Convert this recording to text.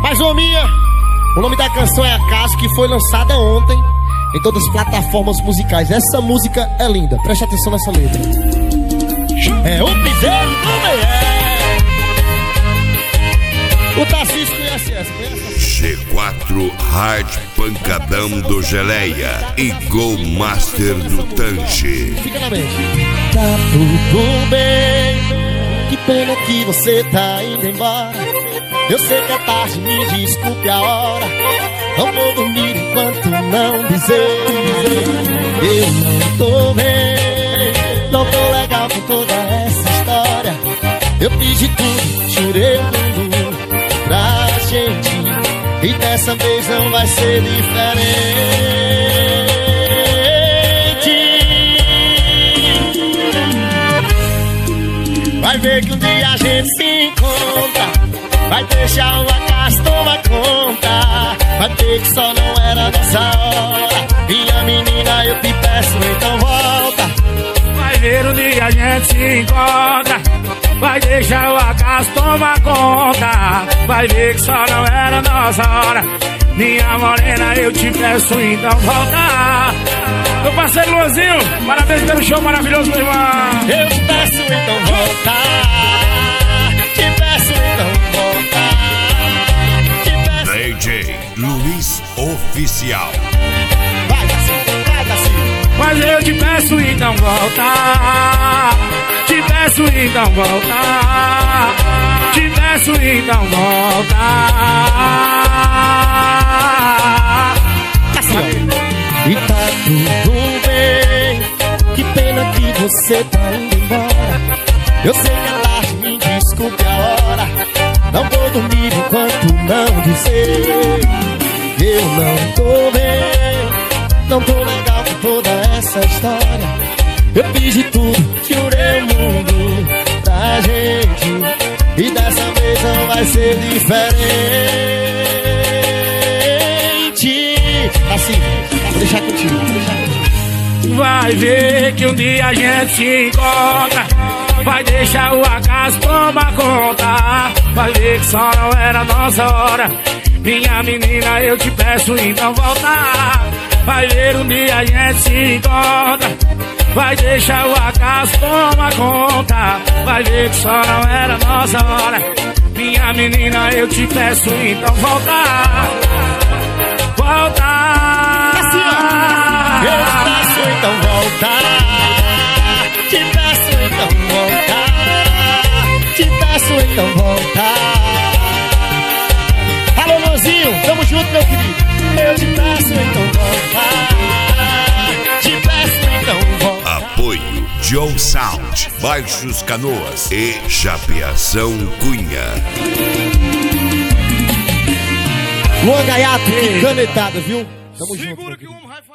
Mais uma minha. O nome da canção é Acaso, que foi lançada ontem em todas as plataformas musicais. Essa música é linda, preste atenção nessa letra. É o piseiro do Meier. O Tarcísio conhece essa, G4 Hard Pancadão do Geleia e Go Master do Tange. Fica na mente. Tá tudo bem, que pena que você tá indo embora. Eu sei que é tarde, me desculpe a hora. Não vou dormir enquanto não dizer. Eu não tô bem, não tô legal com toda essa história. Eu fiz de tudo, jurei tudo pra gente, e dessa vez não vai ser diferente. Vai ver que um dia a gente se encontra. Vai deixar o acaso tomar conta. Vai ver que só não era nossa hora. Minha menina, eu te peço, então volta. Vai ver um dia a gente se encontra. Vai deixar o acaso tomar conta. Vai ver que só não era nossa hora. Minha morena, eu te peço, então volta. Meu parceiro Luanzinho, parabéns pelo show maravilhoso, meu irmão. Eu te peço, então volta. Te peço, então volta. Te peço. DJ Luiz Oficial. Vai, Tarcísio, vai, Tarcísio. Mas eu te peço, então volta. Te peço, então volta. Te peço, então volta. E tá tudo bem, que pena que você tá indo embora. Eu sei que é tarde, me desculpe a hora. Não vou dormir enquanto não dizer. Eu não tô bem, não tô legal com toda essa história. Eu fiz de tudo, jurei o mundo pra gente, e dessa vez não vai ser diferente. Assim, vou deixar contigo, vou deixar contigo. Vai ver que um dia a gente se encontra. Vai deixar o acaso tomar conta. Vai ver que só não era nossa hora. Minha menina, eu te peço, então volta. Vai ver um dia a gente se encontra. Vai deixar o acaso tomar conta. Vai ver que só não era nossa hora. Minha menina, eu te peço, então volta. Volta. Eu te peço, então volta. Te peço, então volta. Te peço, então volta. Alô, Luanzinho, tamo junto, meu querido. Eu te peço, então volta. Te peço, então volta. Apoio Joe Sound, Baixos Canoas e Japiação Cunha. Luan Gaiato, que canetada, viu? Tamo junto, meu querido.